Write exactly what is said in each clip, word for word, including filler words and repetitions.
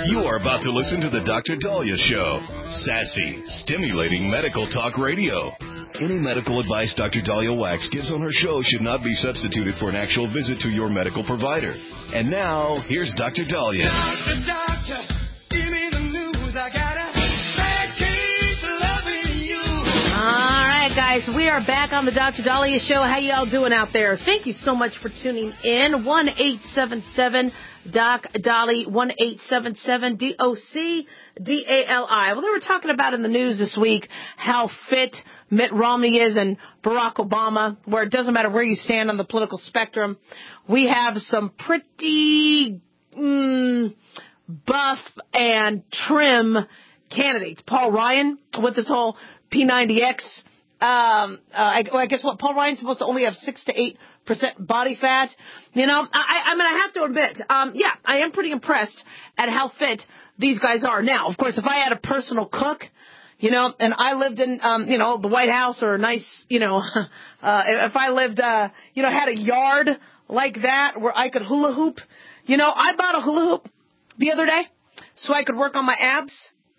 You are about to listen to the Doctor Dahlia Show. Sassy, stimulating medical talk radio. Any medical advice Doctor Dahlia Wax gives on her show should not be substituted for an actual visit to your medical provider. And now, here's Doctor Dahlia. Doctor, doctor, give me the news. I got a bad case of loving you. All right, guys, we are back on the Doctor Dahlia Show. How y'all doing out there? Thank you so much for tuning in. one eight seven seven Doc Dolly, one eight seven seven D O C D A L I. Well, they were talking about in the news this week how fit Mitt Romney is and Barack Obama, where it doesn't matter where you stand on the political spectrum. We have some pretty mm, buff and trim candidates. Paul Ryan with this whole P ninety X. Um, uh, I, well, I guess what Paul Ryan's supposed to only have six to eight percent body fat. You know, I, I mean, I have to admit, um, yeah, I am pretty impressed at how fit these guys are. Now, of course, if I had a personal cook, you know, and I lived in, um, you know, the White House or a nice, you know, uh, if I lived, uh, you know, had a yard like that where I could hula hoop, you know, I bought a hula hoop the other day so I could work on my abs.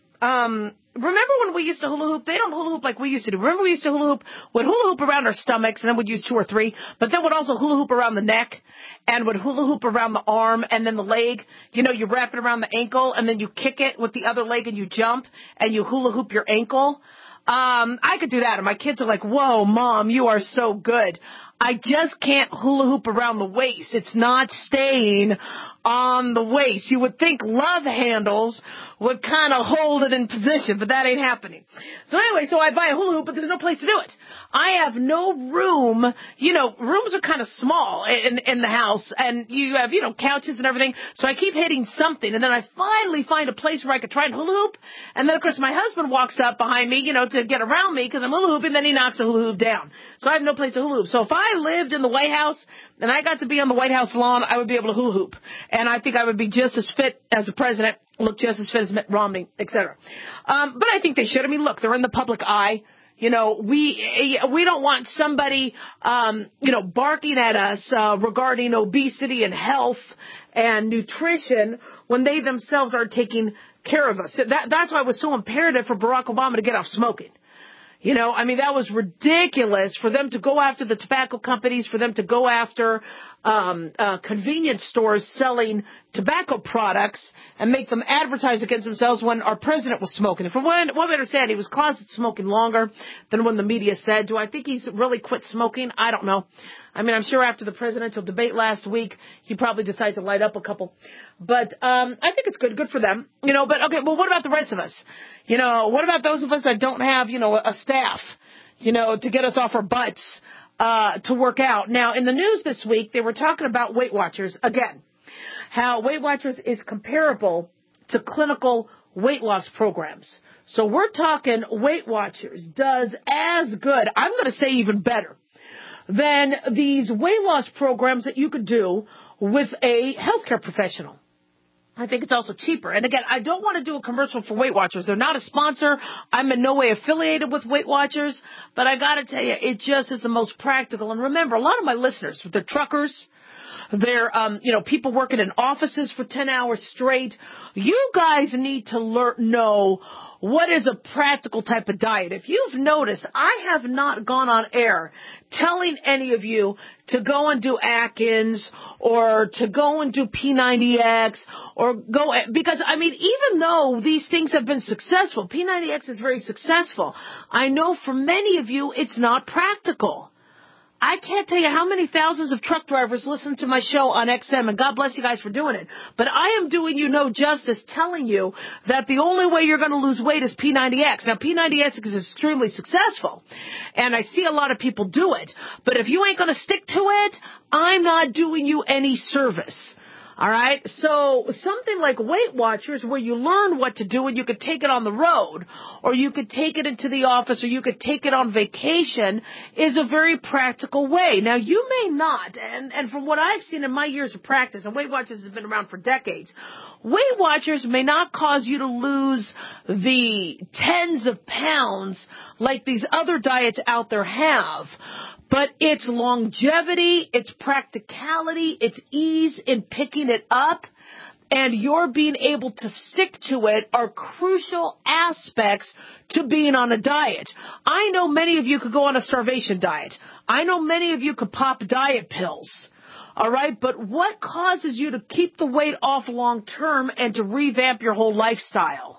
Um, remember when we used to hula hoop? They don't hula hoop like we used to do. Remember we used to hula hoop, would hula hoop around our stomachs, and then would use two or three, but then would also hula hoop around the neck, and would hula hoop around the arm, and then the leg. You know, you wrap it around the ankle, and then you kick it with the other leg, and you jump, and you hula hoop your ankle. Um, I could do that, and my kids are like, whoa, Mom, you are so good. I just can't hula hoop around the waist. It's not staying on the waist. You would think love handles would kind of hold it in position, but that ain't happening. So anyway, so I buy a hula hoop, but there's no place to do it. I have no room. You know, rooms are kind of small in, in the house, and you have, you know, couches and everything. So I keep hitting something, and then I finally find a place where I could try and hula hoop. And then, of course, my husband walks up behind me, you know, to get around me because I'm hula hooping, then he knocks the hula hoop down. So I have no place to hula hoop. So if I lived in the White House and I got to be on the White House lawn, I would be able to hula hoop. And I think I would be just as fit as the president, look just as fit as Mitt Romney, et cetera. Um, but I think they should. I mean, look, they're in the public eye. You know, we we don't want somebody, um, you know, barking at us uh, regarding obesity and health and nutrition when they themselves are taking care of us. That, that's why it was so imperative for Barack Obama to get off smoking. You know, I mean, that was ridiculous for them to go after the tobacco companies, for them to go after um, uh, convenience stores selling tobacco products and make them advertise against themselves when our president was smoking. From what I understand, he was closet smoking longer than when the media said. Do I think he's really quit smoking? I don't know. I mean, I'm sure after the presidential debate last week, he probably decided to light up a couple. But um, I think it's good, good for them. You know, but okay, well, what about the rest of us? You know, what about those of us that don't have, you know, a staff, you know, to get us off our butts uh, to work out? Now, in the news this week, they were talking about Weight Watchers again, how Weight Watchers is comparable to clinical weight loss programs. So we're talking Weight Watchers does as good, I'm going to say even better, than these weight loss programs that you could do with a healthcare professional. I think it's also cheaper. And again, I don't want to do a commercial for Weight Watchers. They're not a sponsor. I'm in no way affiliated with Weight Watchers. But I got to tell you, it just is the most practical. And remember, a lot of my listeners, they're truckers. They're, um, you know, people working in offices for ten hours straight. You guys need to learn, know what is a practical type of diet. If you've noticed, I have not gone on air telling any of you to go and do Atkins or to go and do P ninety X or go, because, I mean, even though these things have been successful, P ninety X is very successful, I know for many of you it's not practical. I can't tell you how many thousands of truck drivers listen to my show on X M, and God bless you guys for doing it. But I am doing you no justice telling you that the only way you're going to lose weight is P ninety X. Now, P ninety X is extremely successful, and I see a lot of people do it. But if you ain't going to stick to it, I'm not doing you any service. All right, so something like Weight Watchers where you learn what to do and you could take it on the road or you could take it into the office or you could take it on vacation is a very practical way. Now, you may not, and, and from what I've seen in my years of practice, and Weight Watchers has been around for decades, Weight Watchers may not cause you to lose the tens of pounds like these other diets out there have. But its longevity, its practicality, its ease in picking it up, and you're being able to stick to it are crucial aspects to being on a diet. I know many of you could go on a starvation diet. I know many of you could pop diet pills. All right, but what causes you to keep the weight off long term and to revamp your whole lifestyle?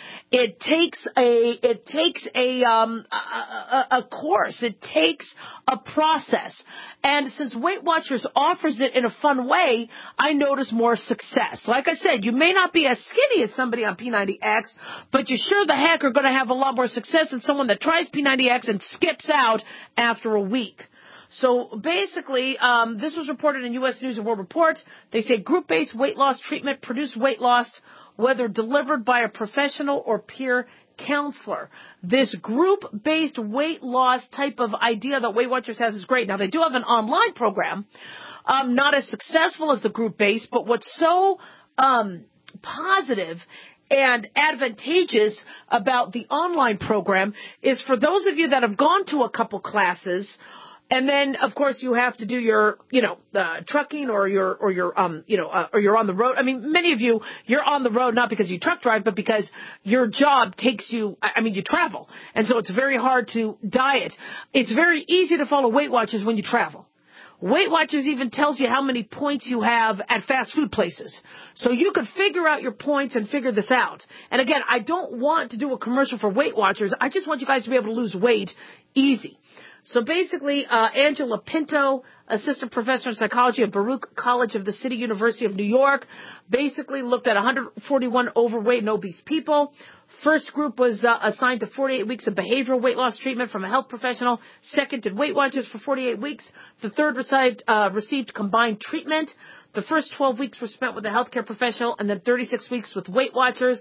It takes a it takes a um a, a, a course. It takes a process. And since Weight Watchers offers it in a fun way, I notice more success. Like I said, you may not be as skinny as somebody on P ninety X, but you sure the heck are going to have a lot more success than someone that tries P ninety X and skips out after a week. So basically, um, this was reported in U S News and World Report. They say group-based weight loss treatment produced weight loss whether delivered by a professional or peer counselor. This group-based weight loss type of idea that Weight Watchers has is great. Now, they do have an online program, um, not as successful as the group-based, but what's so um, positive and advantageous about the online program is for those of you that have gone to a couple classes. And then, of course, you have to do your, you know, uh, trucking or your, or your, um, you know, uh, or you're on the road. I mean, many of you, you're on the road not because you truck drive, but because your job takes you, I mean, you travel. And so it's very hard to diet. It's very easy to follow Weight Watchers when you travel. Weight Watchers even tells you how many points you have at fast food places. So you could figure out your points and figure this out. And again, I don't want to do a commercial for Weight Watchers. I just want you guys to be able to lose weight easy. So basically, uh, Angela Pinto, assistant professor in psychology at Baruch College of the City University of New York, basically looked at one hundred forty-one overweight and obese people. First group was uh, assigned to forty-eight weeks of behavioral weight loss treatment from a health professional. Second did Weight Watchers for forty-eight weeks. The third received, uh, received combined treatment. The first twelve weeks were spent with a healthcare professional, and then thirty-six weeks with Weight Watchers.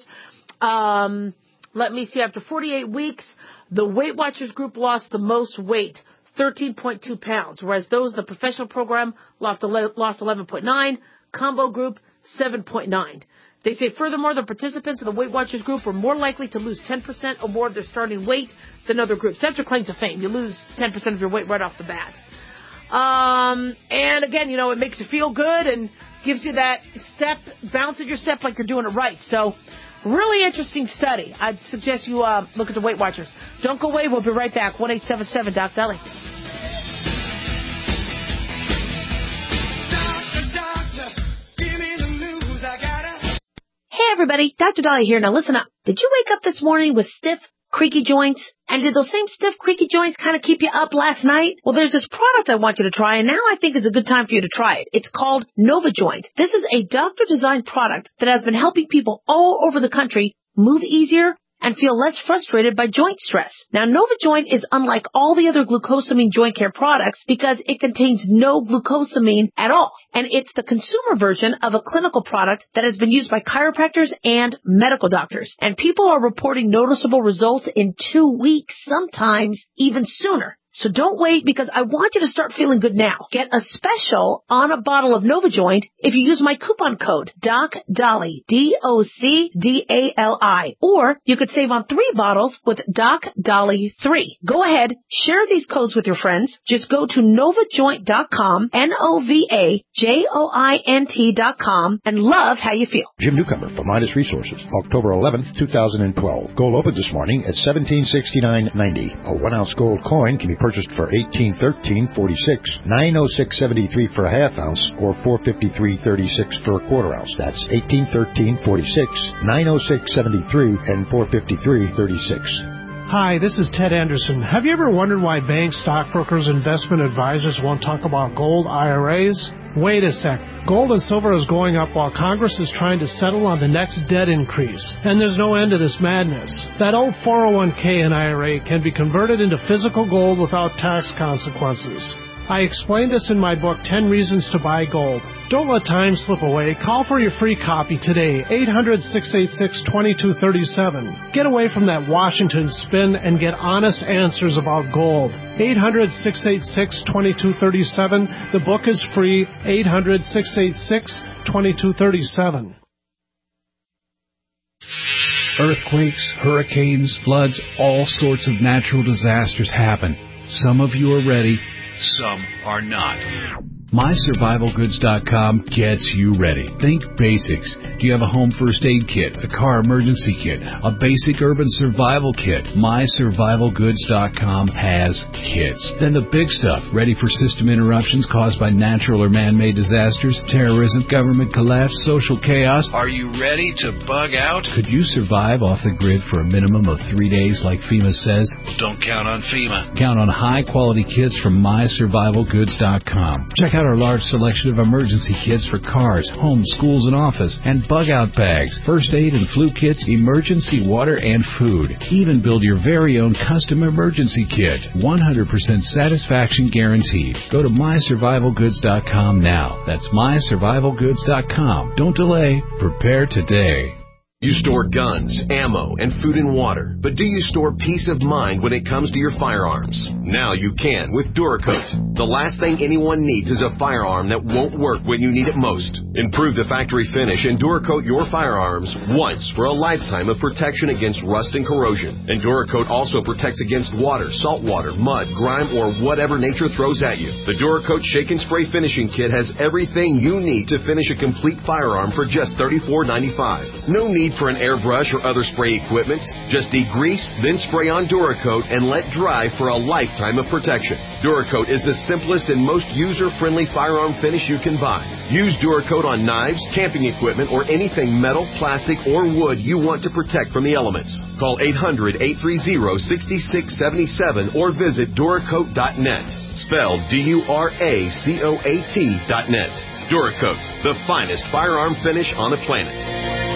Um, let me see, after forty-eight weeks, the Weight Watchers group lost the most weight, thirteen point two pounds, whereas those in the professional program lost eleven point nine, combo group seven point nine. They say, furthermore, the participants in the Weight Watchers group were more likely to lose ten percent or more of their starting weight than other groups. That's your claim to fame. You lose ten percent of your weight right off the bat. Um, and again, you know, it makes you feel good and gives you that step, bounces your step like you're doing it right. So, really interesting study. I'd suggest you uh, look at the Weight Watchers. Don't go away. We'll be right back. one eight seven seven Doc Dolly. Hey, everybody. Doctor Dolly here. Now, listen up. Did you wake up this morning with stiff, creaky joints? And did those same stiff, creaky joints kind of keep you up last night? Well, there's this product I want you to try, and now I think it's a good time for you to try it. It's called NovaJoint. This is a doctor-designed product that has been helping people all over the country move easier and feel less frustrated by joint stress. Now, NovaJoint is unlike all the other glucosamine joint care products because it contains no glucosamine at all. And it's the consumer version of a clinical product that has been used by chiropractors and medical doctors. And people are reporting noticeable results in two weeks, sometimes even sooner. So don't wait, because I want you to start feeling good now. Get a special on a bottle of NovaJoint if you use my coupon code DocDolly, D O C D A L I. Or you could save on three bottles with Doc Dolly three. Go ahead, share these codes with your friends. Just go to novajoint dot com, N O V A J O I N T dot com, and love how you feel. Jim Newcomer from Midas Resources, October eleventh, two thousand twelve. Gold opened this morning at seventeen sixty-nine ninety. A one-ounce gold coin can be purchased for eighteen thirteen forty-six, nine oh six seventy-three for a half ounce, or four fifty-three thirty-six for a quarter ounce. That's eighteen thirteen forty-six, nine oh six seventy-three, and four fifty-three thirty-six. Hi, this is Ted Anderson. Have you ever wondered why banks, stockbrokers, investment advisors won't talk about gold I R As? Wait a sec. Gold and silver is going up while Congress is trying to settle on the next debt increase. And there's no end to this madness. That old four oh one k and I R A can be converted into physical gold without tax consequences. I explained this in my book, ten Reasons to Buy Gold. Don't let time slip away. Call for your free copy today, eight hundred, six eight six, two two three seven. Get away from that Washington spin and get honest answers about gold. eight hundred, six eight six, two two three seven. The book is free, eight hundred, six eight six, two two three seven. Earthquakes, hurricanes, floods, all sorts of natural disasters happen. Some of you are ready, some are not. My Survival Goods dot com gets you ready. Think basics. Do you have a home first aid kit, a car emergency kit, a basic urban survival kit? My Survival Goods dot com has kits. Then the big stuff, ready for system interruptions caused by natural or man-made disasters, terrorism, government collapse, social chaos. Are you ready to bug out? Could you survive off the grid for a minimum of three days like FEMA says? Don't count on FEMA. Count on high-quality kits from My Survival Goods dot com. Check out our large selection of emergency kits for cars, homes, schools, and office, and bug-out bags, first aid and flu kits, emergency water, and food. Even build your very own custom emergency kit. one hundred percent satisfaction guaranteed. Go to My Survival Goods dot com now. That's My Survival Goods dot com. Don't delay. Prepare today. You store guns, ammo, and food and water, but do you store peace of mind when it comes to your firearms? Now you can with Duracoat. The last thing anyone needs is a firearm that won't work when you need it most. Improve the factory finish and Duracoat your firearms once for a lifetime of protection against rust and corrosion. And Duracoat also protects against water, salt water, mud, grime, or whatever nature throws at you. The Duracoat Shake and Spray Finishing Kit has everything you need to finish a complete firearm for just thirty-four ninety-five. No need for an airbrush or other spray equipment. Just degrease, then spray on Duracoat and let dry for a lifetime of protection. Duracoat is the simplest and most user-friendly firearm finish you can buy. Use Duracoat on knives, camping equipment, or anything metal, plastic, or wood you want to protect from the elements. Call eight hundred, eight three zero, six six seven seven or visit Duracoat dot net. Spelled D U R A C O A T dot net. Duracoat, the finest firearm finish on the planet.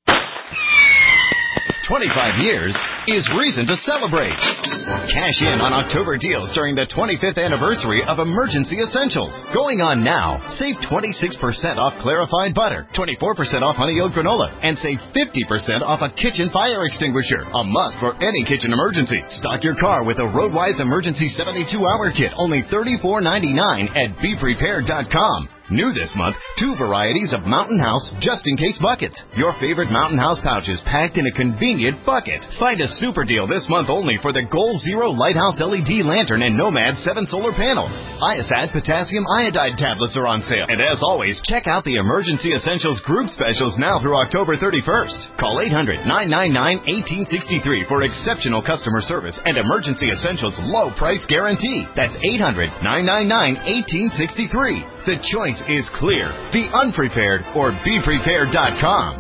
twenty-five years is reason to celebrate. Cash in on October deals during the twenty-fifth anniversary of Emergency Essentials. Going on now. Save twenty-six percent off clarified butter, twenty-four percent off honey oat granola, and save fifty percent off a kitchen fire extinguisher. A must for any kitchen emergency. Stock your car with a Roadwise Emergency seventy-two hour kit, only thirty-four ninety-nine at be prepared dot com. New this month, two varieties of Mountain House just-in-case buckets. Your favorite Mountain House pouches packed in a convenient bucket. Find a super deal this month only for the Goal Zero Lighthouse L E D Lantern and Nomad seven Solar Panel. Iosat Potassium Iodide tablets are on sale. And as always, check out the Emergency Essentials group specials now through October thirty-first. Call eight hundred, nine nine nine, one eight six three for exceptional customer service and Emergency Essentials low price guarantee. That's eight hundred, nine nine nine, one eight six three. The choice is clear. Be unprepared or be prepared dot com.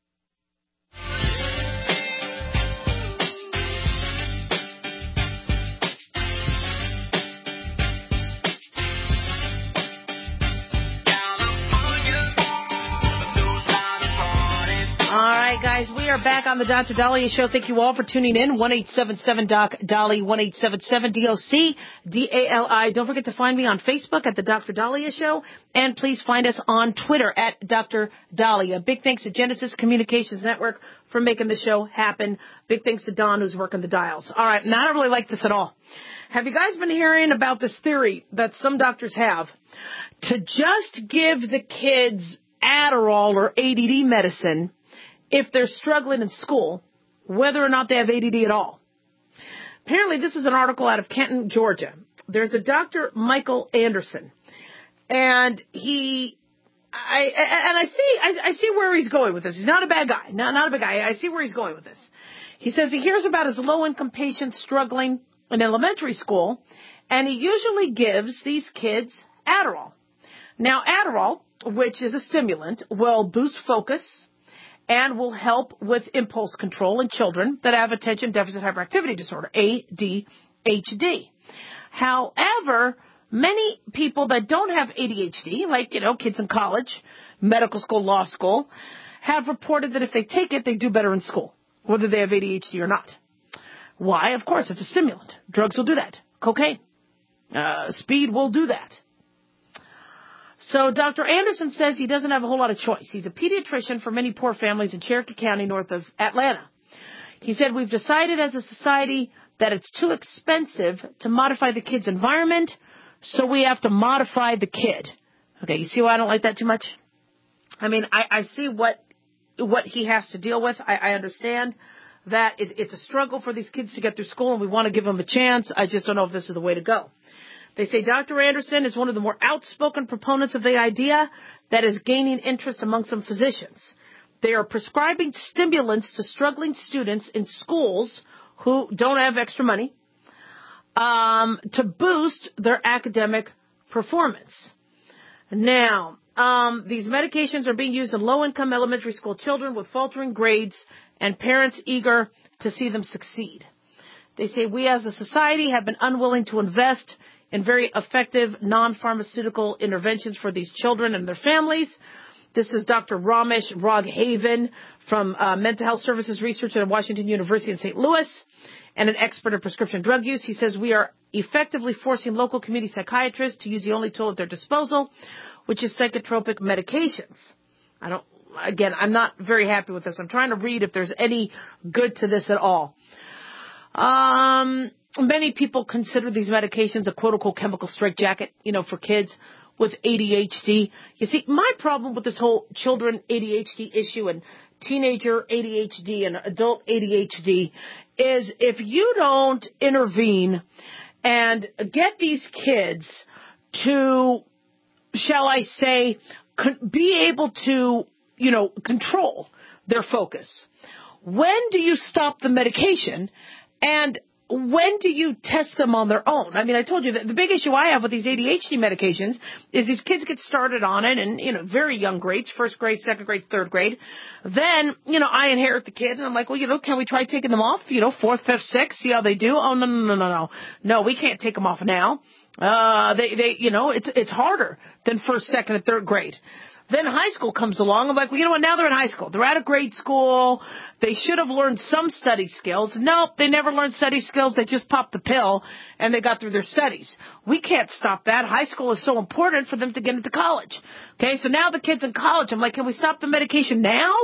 All right, guys, we are back on the Doctor Dahlia Show. Thank you all for tuning in. one eight seven seven D O C D A L I, one eight seven seven D O C D A L I. Don't forget to find me on Facebook at the Doctor Dahlia Show, and please find us on Twitter at Doctor Dahlia. Big thanks to Genesis Communications Network for making the show happen. Big thanks to Don, who's working the dials. All right, and I don't really like this at all. Have you guys been hearing about this theory that some doctors have to just give the kids Adderall or A D D medicine if they're struggling in school, whether or not they have A D D at all? Apparently, this is an article out of Canton, Georgia. There's a Doctor Michael Anderson, and he, I, and I see, I, I see where he's going with this. He's not a bad guy, not, not a bad guy. I see where he's going with this. He says he hears about his low-income patients struggling in elementary school, and he usually gives these kids Adderall. Now, Adderall, which is a stimulant, will boost focus and will help with impulse control in children that have attention deficit hyperactivity disorder, A D H D. However, many people that don't have A D H D, like, you know, kids in college, medical school, law school, have reported that if they take it, they do better in school, whether they have A D H D or not. Why? Of course, it's a stimulant. Drugs will do that. Cocaine. Uh, speed will do that. So Doctor Anderson says he doesn't have a whole lot of choice. He's a pediatrician for many poor families in Cherokee County, north of Atlanta. He said, we've decided as a society that it's too expensive to modify the kid's environment, so we have to modify the kid. Okay, you see why I don't like that too much? I mean, I, I see what what he has to deal with. I, I understand that it, it's a struggle for these kids to get through school, and we want to give them a chance. I just don't know if this is the way to go. They say Doctor Anderson is one of the more outspoken proponents of the idea that is gaining interest among some physicians. They are prescribing stimulants to struggling students in schools who don't have extra money um, to boost their academic performance. Now, um, these medications are being used in low-income elementary school children with faltering grades and parents eager to see them succeed. They say we as a society have been unwilling to invest in very effective non-pharmaceutical interventions for these children and their families. This is Doctor Ramesh Raghavan from uh, Mental Health Services Research at Washington University in Saint Louis and an expert in prescription drug use. He says we are effectively forcing local community psychiatrists to use the only tool at their disposal, which is psychotropic medications. I don't, again, I'm not very happy with this. I'm trying to read if there's any good to this at all. Um, many people consider these medications a quote-unquote chemical straitjacket, you know, for kids with A D H D. You see, my problem with this whole children A D H D issue and teenager A D H D and adult A D H D is if you don't intervene and get these kids to, shall I say, be able to, you know, control their focus. When do you stop the medication? And when do you test them on their own? I mean, I told you that the big issue I have with these A D H D medications is these kids get started on it in, you know, very young grades, first grade, second grade, third grade. Then, you know, I inherit the kid and I'm like, well, you know, can we try taking them off, you know, fourth, fifth, sixth, see how they do? Oh, no, no, no, no, no. No, we can't take them off now. Uh, they, they, you know, it's, it's harder than first, second, and third grade. Then high school comes along. I'm like, well, you know what? Now they're in high school. They're out of grade school. They should have learned some study skills. Nope, they never learned study skills. They just popped the pill and they got through their studies. We can't stop that. High school is so important for them to get into college. Okay, so now the kid's in college. I'm like, can we stop the medication now?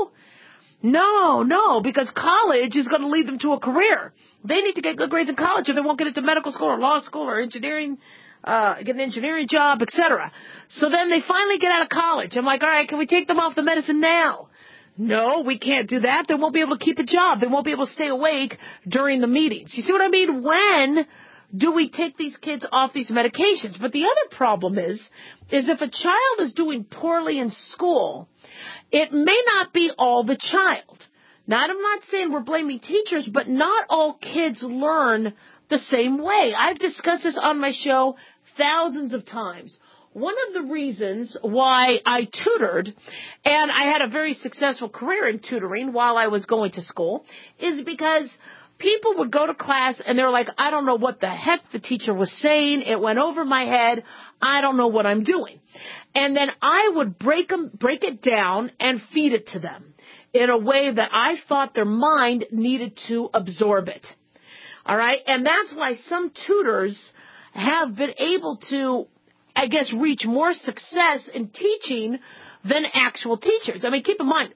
No, no, because college is going to lead them to a career. They need to get good grades in college or they won't get into medical school or law school or engineering Uh, get an engineering job, et cetera. So then they finally get out of college. I'm like, all right, can we take them off the medicine now? No, we can't do that. They won't be able to keep a job. They won't be able to stay awake during the meetings. You see what I mean? When do we take these kids off these medications? But the other problem is, is if a child is doing poorly in school, it may not be all the child. Now, I'm not saying we're blaming teachers, but not all kids learn the same way. I've discussed this on my show thousands of times. One of the reasons why I tutored, and I had a very successful career in tutoring while I was going to school, is because people would go to class and they're like, I don't know what the heck the teacher was saying. It went over my head. I don't know what I'm doing. And then I would break them, break it down and feed it to them in a way that I thought their mind needed to absorb it. All right. And that's why some tutors have been able to, I guess, reach more success in teaching than actual teachers. I mean, keep in mind,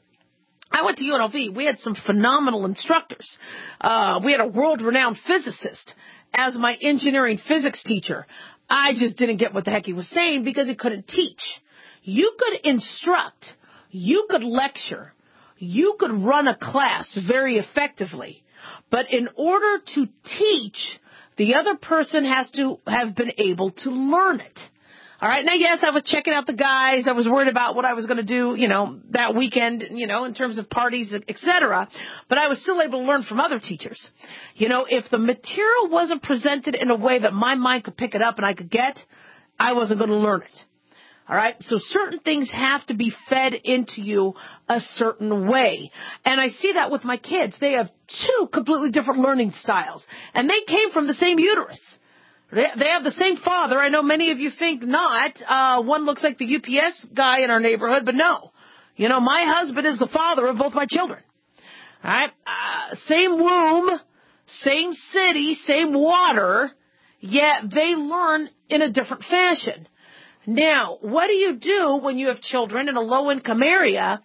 I went to U N L V. We had some phenomenal instructors. Uh, we had a world-renowned physicist as my engineering physics teacher. I just didn't get what the heck he was saying because he couldn't teach. You could instruct. You could lecture. You could run a class very effectively. But in order to teach, the other person has to have been able to learn it. All right. Now, yes, I was checking out the guys. I was worried about what I was going to do, you know, that weekend, you know, in terms of parties, et cetera. But I was still able to learn from other teachers. You know, if the material wasn't presented in a way that my mind could pick it up and I could get, I wasn't going to learn it. All right. So certain things have to be fed into you a certain way. And I see that with my kids. They have two completely different learning styles. And they came from the same uterus. They have the same father. I know many of you think not. Uh, one looks like the U P S guy in our neighborhood, but no. You know, my husband is the father of both my children. All right. Uh, same womb, same city, same water, yet they learn in a different fashion. Now, what do you do when you have children in a low-income area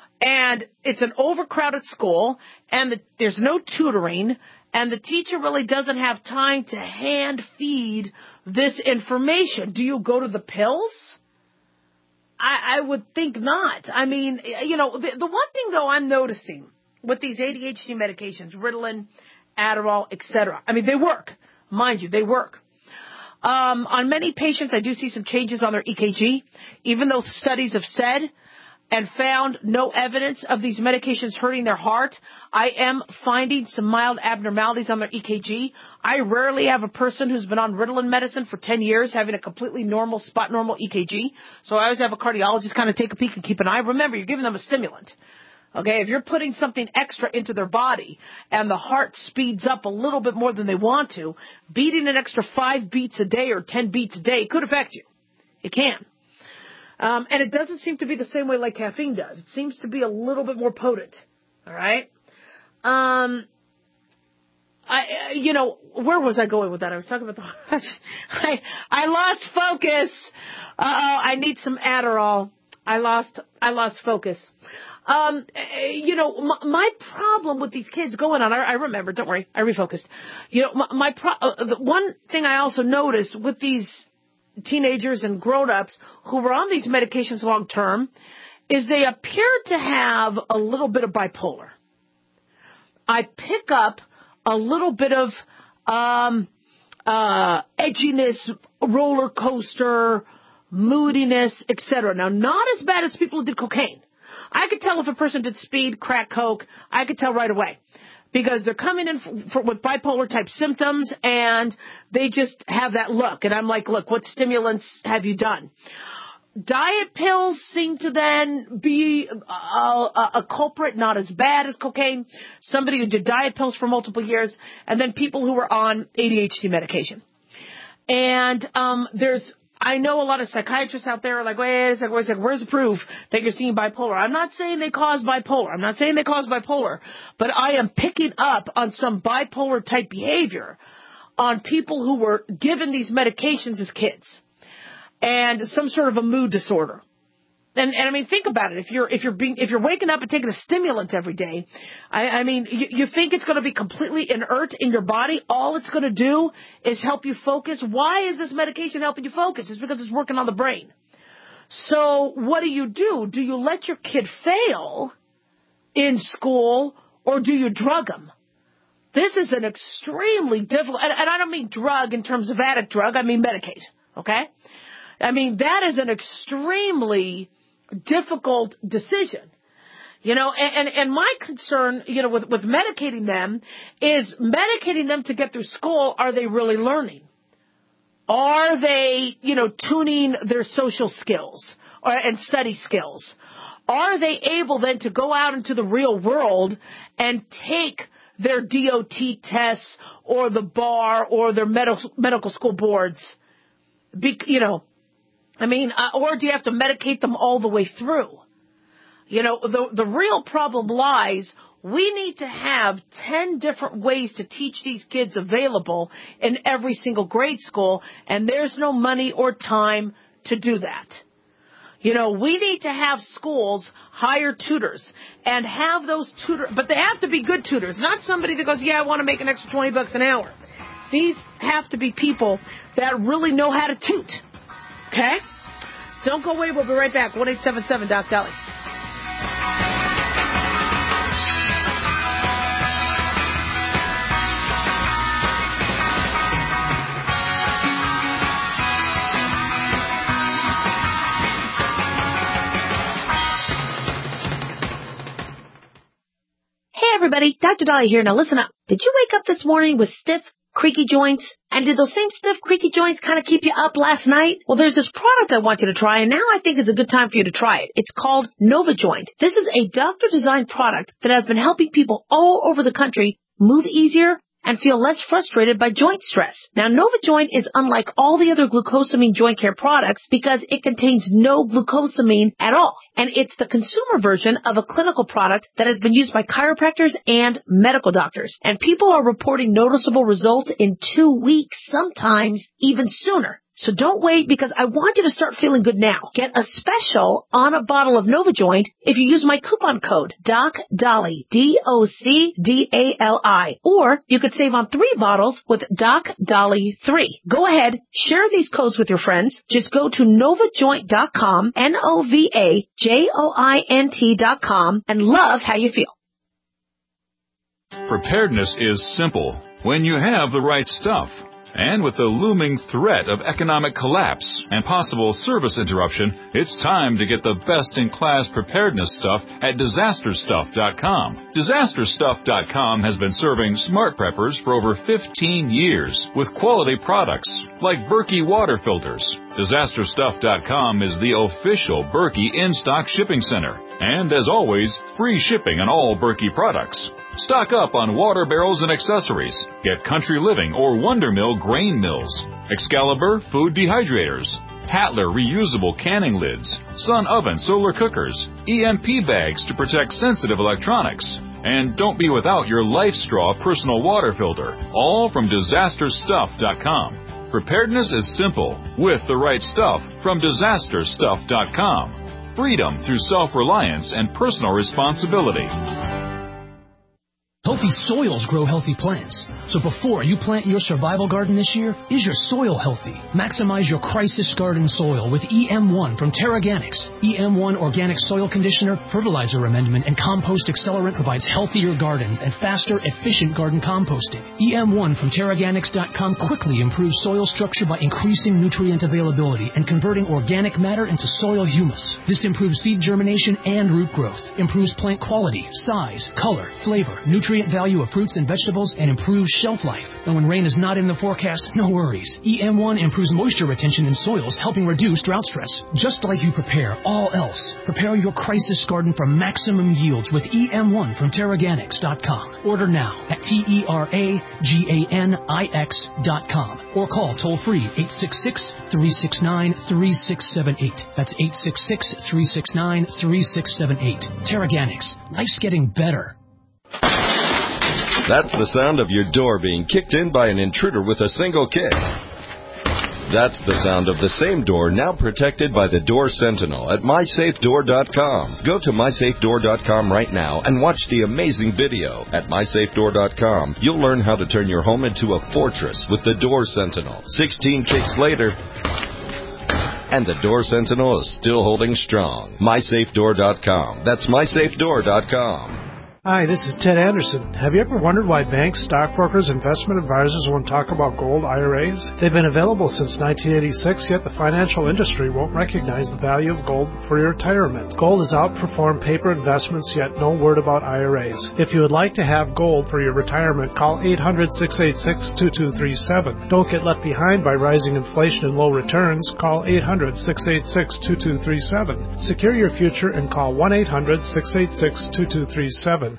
and it's an overcrowded school and the, there's no tutoring and the teacher really doesn't have time to hand feed this information? Do you go to the pills? I, I would think not. I mean, you know, the, the one thing, though, I'm noticing with these A D H D medications, Ritalin, Adderall, et cetera, I mean, they work. Mind you, they work. Um, on many patients, I do see some changes on their E K G, even though studies have said and found no evidence of these medications hurting their heart. I am finding some mild abnormalities on their E K G. I rarely have a person who's been on Ritalin medicine for ten years having a completely normal, spot normal E K G. So I always have a cardiologist kind of take a peek and keep an eye. Remember, you're giving them a stimulant. Okay, if you're putting something extra into their body and the heart speeds up a little bit more than they want to, beating an extra five beats a day or ten beats a day could affect you. It can. Um, and it doesn't seem to be the same way like caffeine does. It seems to be a little bit more potent. All right? Um, I, you know, where was I going with that? I was talking about the, I, I lost focus. Uh-oh, I need some Adderall. I lost, I lost focus. Um, you know, my, my problem with these kids going on, I, I remember, don't worry, I refocused. You know, my, my pro, uh, the one thing I also noticed with these teenagers and grown-ups who were on these medications long-term is they appear to have a little bit of bipolar. I pick up a little bit of um, uh, edginess, roller coaster, moodiness, et cetera. Now, not as bad as people who did cocaine. I could tell if a person did speed, crack, coke. I could tell right away. Because they're coming in for, for, with bipolar-type symptoms, and they just have that look. And I'm like, look, what stimulants have you done? Diet pills seem to then be a, a, a culprit, not as bad as cocaine. Somebody who did diet pills for multiple years, and then people who were on A D H D medication. And um, there's... I know a lot of psychiatrists out there are like, wait a second, wait a second, where's the proof that you're seeing bipolar? I'm not saying they cause bipolar. I'm not saying they cause bipolar. But I am picking up on some bipolar type behavior on people who were given these medications as kids and some sort of a mood disorder. And, and I mean, think about it. If you're, if you're being, if you're waking up and taking a stimulant every day, I, I mean, you, you think it's going to be completely inert in your body. All it's going to do is help you focus. Why is this medication helping you focus? It's because it's working on the brain. So what do you do? Do you let your kid fail in school or do you drug them? This is an extremely difficult, and, and I don't mean drug in terms of addict drug. I mean Medicaid. Okay. I mean, that is an extremely difficult decision, you know, and, and, and my concern, you know, with, with medicating them is medicating them to get through school. Are they really learning? Are they, you know, tuning their social skills or, and study skills? Are they able then to go out into the real world and take their D O T tests or the bar or their medical, medical school boards? Be, you know, I mean, uh, or do you have to medicate them all the way through? You know, the the real problem lies, we need to have ten different ways to teach these kids available in every single grade school, and there's no money or time to do that. You know, we need to have schools hire tutors and have those tutors, but they have to be good tutors, not somebody that goes, yeah, I want to make an extra twenty bucks an hour. These have to be people that really know how to toot. Okay? Don't go away. We'll be right back. one eight seven seven Doc Dolly. Hey, everybody. Doctor Dolly here. Now, listen up. Did you wake up this morning with stiff, creaky joints? And did those same stiff, creaky joints kind of keep you up last night? Well, there's this product I want you to try, and now I think it's a good time for you to try it. It's called NovaJoint. This is a doctor-designed product that has been helping people all over the country move easier and feel less frustrated by joint stress. Now, NovaJoint is unlike all the other glucosamine joint care products because it contains no glucosamine at all. And it's the consumer version of a clinical product that has been used by chiropractors and medical doctors. And people are reporting noticeable results in two weeks, sometimes even sooner. So don't wait, because I want you to start feeling good now. Get a special on a bottle of NovaJoint if you use my coupon code DocDolly, D O C D A L I. Or you could save on three bottles with Doc Dolly three. Go ahead, share these codes with your friends. Just go to nova joint dot com, N O V A J O I N T dot com, and love how you feel. Preparedness is simple when you have the right stuff. And with the looming threat of economic collapse and possible service interruption, it's time to get the best-in-class preparedness stuff at disaster stuff dot com. disaster stuff dot com has been serving smart preppers for over fifteen years with quality products like Berkey water filters. disaster stuff dot com is the official Berkey in-stock shipping center. And as always, free shipping on all Berkey products. Stock up on water barrels and accessories. Get Country Living or Wonder Mill grain mills, Excalibur food dehydrators, Hatler reusable canning lids, Sun oven solar cookers, E M P bags to protect sensitive electronics. And don't be without your Life Straw personal water filter, all from disaster stuff dot com. Preparedness is simple with the right stuff from disaster stuff dot com. Freedom through self-reliance and personal responsibility. Healthy soils grow healthy plants. So before you plant your survival garden this year, is your soil healthy? Maximize your crisis garden soil with E M one from Terraganics. E M one Organic Soil Conditioner, Fertilizer Amendment, and Compost Accelerant provides healthier gardens and faster, efficient garden composting. E M one from Terraganics dot com quickly improves soil structure by increasing nutrient availability and converting organic matter into soil humus. This improves seed germination and root growth, improves plant quality, size, color, flavor, nutrient value of fruits and vegetables, and improves shelf life. And when rain is not in the forecast, no worries. E M one improves moisture retention in soils, helping reduce drought stress. Just like you prepare all else, prepare your crisis garden for maximum yields with E M one from Terraganics dot com. Order now at T E R A G A N I X dot com or call toll-free eight six six, three six nine, three six seven eight. That's eight six six, three six nine, three six seven eight. Terraganics. Life's getting better. That's the sound of your door being kicked in by an intruder with a single kick. That's the sound of the same door now protected by the Door Sentinel at my safe door dot com. Go to my safe door dot com right now and watch the amazing video. At my safe door dot com, you'll learn how to turn your home into a fortress with the Door Sentinel. sixteen kicks later, and the Door Sentinel is still holding strong. my safe door dot com. That's my safe door dot com. Hi, this is Ted Anderson. Have you ever wondered why banks, stockbrokers, investment advisors won't talk about gold I R As? They've been available since nineteen eighty-six, yet the financial industry won't recognize the value of gold for your retirement. Gold has outperformed paper investments, yet no word about I R As. If you would like to have gold for your retirement, call eight hundred, six eight six, two two three seven. Don't get left behind by rising inflation and low returns. Call eight hundred, six eight six, two two three seven. Secure your future and call one eight hundred, six eight six, two two three seven.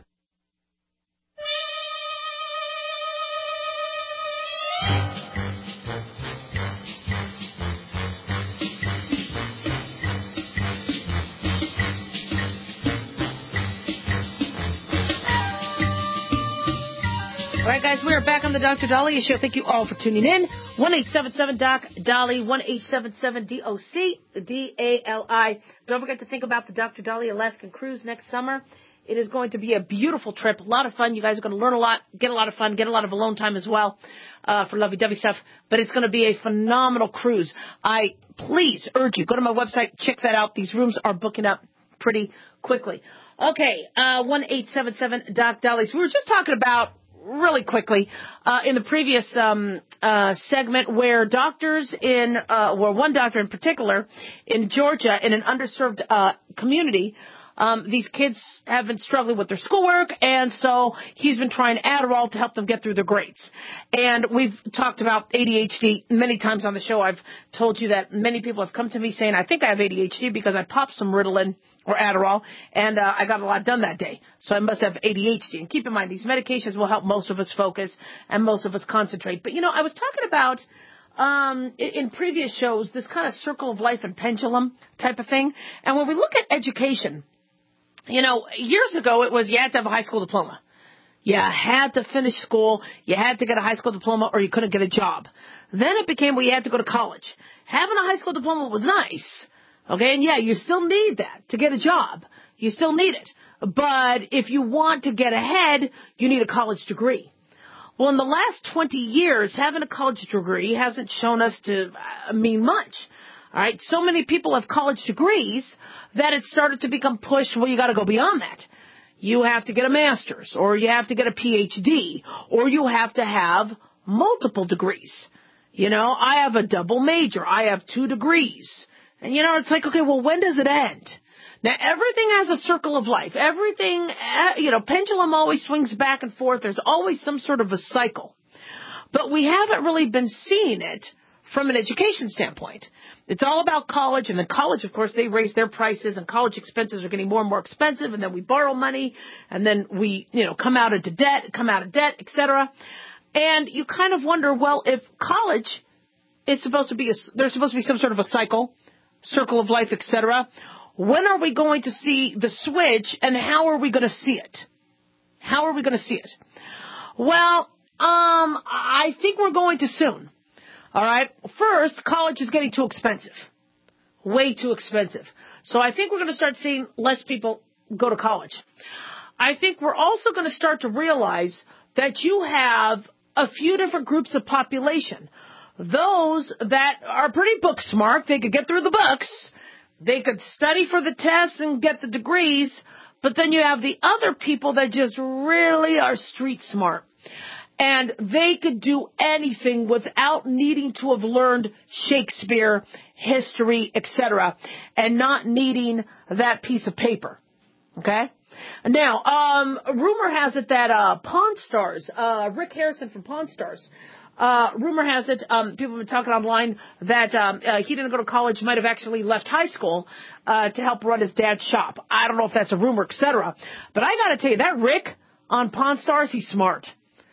All right, guys, we are back on the Doctor Dahlia Show. Thank you all for tuning in. one eight seven seven D O C D A L I, one eight seven seven D O C D A L I. Don't forget to think about the Doctor Dahlia Alaskan Cruise next summer. It is going to be a beautiful trip, a lot of fun. You guys are going to learn a lot, get a lot of fun, get a lot of alone time as well uh, for lovey-dovey stuff. But it's going to be a phenomenal cruise. I please urge you, go to my website, check that out. These rooms are booking up pretty quickly. Okay, uh, one eight seven seven D O C D A L I. So we were just talking about really quickly, uh, in the previous, um, uh, segment where doctors in, uh, well, one doctor in particular in Georgia in an underserved, uh, community, um, these kids have been struggling with their schoolwork, and so he's been trying Adderall to help them get through their grades. And we've talked about A D H D many times on the show. I've told you that many people have come to me saying, I think I have A D H D because I popped some Ritalin or Adderall, and uh, I got a lot done that day. So I must have A D H D. And keep in mind, these medications will help most of us focus and most of us concentrate. But, you know, I was talking about, um, in, in previous shows, this kind of circle of life and pendulum type of thing. And when we look at education, you know, years ago it was you had to have a high school diploma. You had to finish school. You had to get a high school diploma or you couldn't get a job. Then it became where you had to go to college. Having a high school diploma was nice. Okay, and yeah, you still need that to get a job. You still need it. But if you want to get ahead, you need a college degree. Well, in the last twenty years, having a college degree hasn't shown us to mean much. All right, so many people have college degrees that it started to become pushed, well, you got to go beyond that. You have to get a master's, or you have to get a P H D, or you have to have multiple degrees. You know, I have a double major. I have two degrees. And, you know, it's like, okay, well, when does it end? Now, everything has a circle of life. Everything, you know, pendulum always swings back and forth. There's always some sort of a cycle. But we haven't really been seeing it from an education standpoint. It's all about college, and then college, of course, they raise their prices, and college expenses are getting more and more expensive, and then we borrow money, and then we, you know, come out into debt, come out of debt, et cetera. And you kind of wonder, well, if college is supposed to be, a, there's supposed to be some sort of a cycle, circle of life, et cetera, when are we going to see the switch, and how are we going to see it? How are we going to see it? Well, um, I think we're going to soon. All right. First, college is getting too expensive. Way too expensive. So I think we're going to start seeing less people go to college. I think we're also going to start to realize that you have a few different groups of population. Those that are pretty book smart, they could get through the books, they could study for the tests and get the degrees, but then you have the other people that just really are street smart. And they could do anything without needing to have learned Shakespeare, history, et cetera, and not needing that piece of paper. Okay? Now, um, rumor has it that uh, Pawn Stars, uh, Rick Harrison from Pawn Stars, uh, rumor has it, um, people have been talking online that um, uh, he didn't go to college, might have actually left high school uh, to help run his dad's shop. I don't know if that's a rumor, et cetera. But I got to tell you, that Rick on Pawn Stars, he's smart.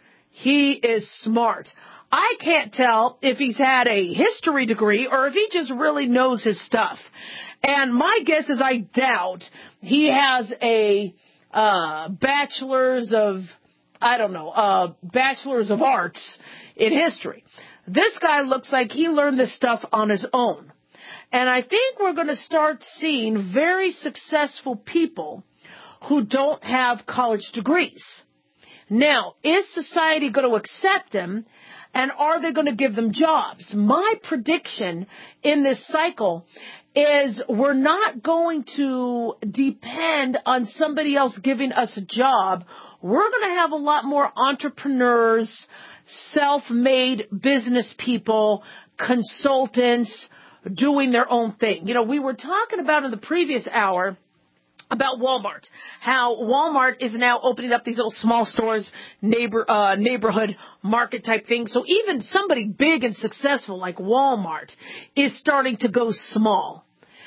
He is smart. I can't tell if he's had a history degree or if he just really knows his stuff. And my guess is I doubt he has a uh bachelor's of, I don't know, uh bachelor's of arts in history. This guy looks like he learned this stuff on his own. And I think we're going to start seeing very successful people who don't have college degrees. Now, is society going to accept them, and are they going to give them jobs? My prediction in this cycle is we're not going to depend on somebody else giving us a job. We're going to have a lot more entrepreneurs, self-made business people, consultants doing their own thing. You know, we were talking about in the previous hour about Walmart, how Walmart is now opening up these little small stores, neighbor, uh, neighborhood market type things. So even somebody big and successful like Walmart is starting to go small.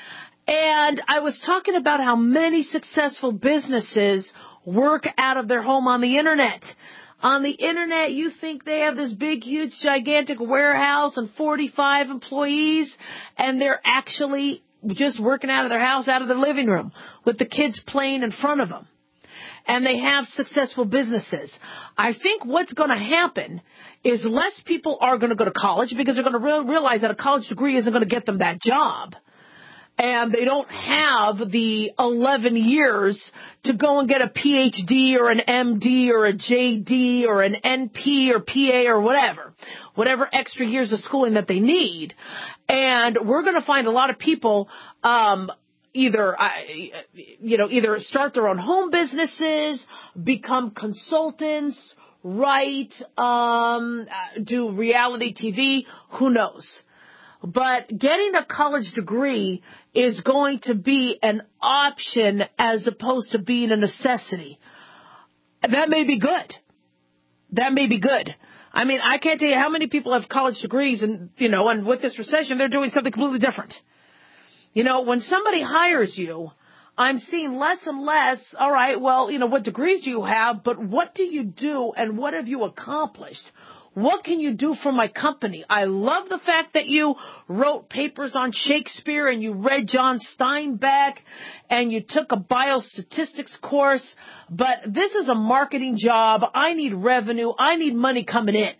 And I was talking about how many successful businesses work out of their home on the internet. On the internet, you think they have this big, huge, gigantic warehouse and forty-five employees, and they're actually just working out of their house, out of their living room, with the kids playing in front of them. And they have successful businesses. I think what's going to happen is less people are going to go to college because they're going to re- realize that a college degree isn't going to get them that job. And they don't have the eleven years to go and get a P H D or an M D or a J D or an N P or P A or whatever, whatever extra years of schooling that they need. And we're going to find a lot of people um, either, uh, you know, either start their own home businesses, become consultants, write, um, do reality T V, who knows. But getting a college degree is going to be an option as opposed to being a necessity. That may be good. That may be good. I mean, I can't tell you how many people have college degrees and, you know, and with this recession, they're doing something completely different. You know, when somebody hires you, I'm seeing less and less, all right, well, you know, what degrees do you have, but what do you do and what have you accomplished? What can you do for my company? I love the fact that you wrote papers on Shakespeare and you read John Steinbeck and you took a biostatistics course, but this is a marketing job. I need revenue. I need money coming in.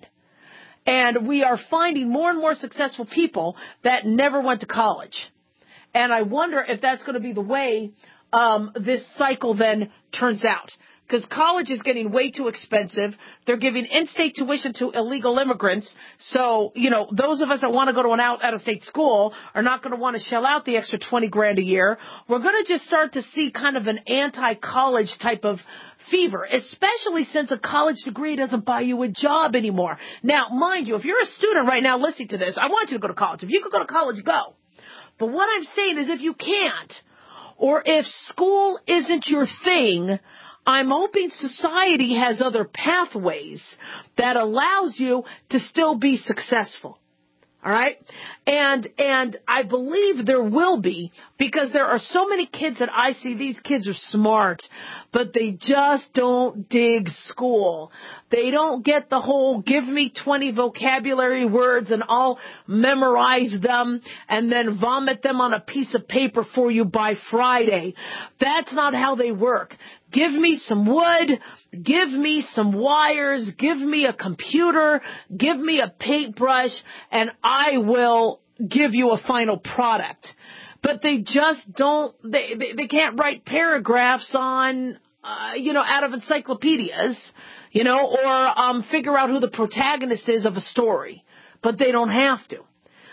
And we are finding more and more successful people that never went to college. And I wonder if that's going to be the way um, this cycle then turns out. because college is getting way too expensive. They're giving in-state tuition to illegal immigrants. So, you know, those of us that want to go to an out, out-of-state school are not going to want to shell out the extra twenty grand a year. We're going to just start to see kind of an anti-college type of fever, especially since a college degree doesn't buy you a job anymore. Now, mind you, if you're a student right now listening to this, I want you to go to college. If you could go to college, go. But what I'm saying is if you can't, or if school isn't your thing, I'm hoping society has other pathways that allows you to still be successful. All right? And and I believe there will be, because there are so many kids that I see. These kids are smart, but they just don't dig school. They don't get the whole give me twenty vocabulary words and I'll memorize them and then vomit them on a piece of paper for you by Friday. That's not how they work. Give me some wood, give me some wires, give me a computer, give me a paintbrush, and I will give you a final product. But they just don't, they, they, they can't write paragraphs on, uh, you know, out of encyclopedias, you know, or um, figure out who the protagonist is of a story. But they don't have to.